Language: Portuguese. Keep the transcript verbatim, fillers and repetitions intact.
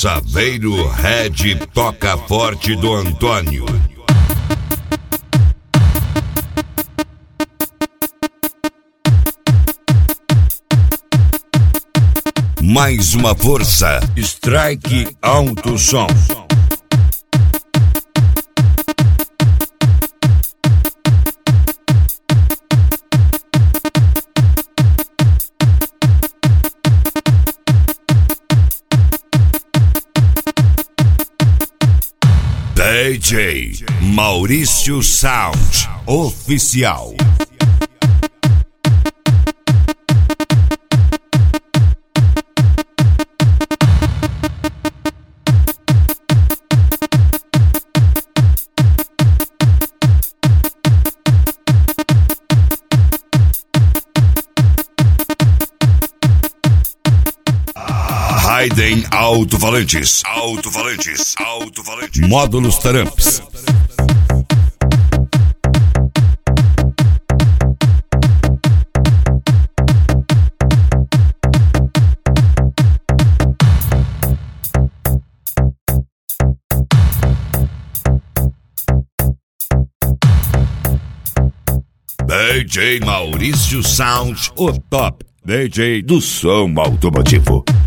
Saveiro Red Toca Forte do Antônio. Mais uma força, Strike Alto Som. D J Maurício Sound Oficial. Raiden Alto-Falantes. Alto-Falantes. Alto-Falantes. Módulos Taramps. D J Maurício Sound, o top D J do som automotivo.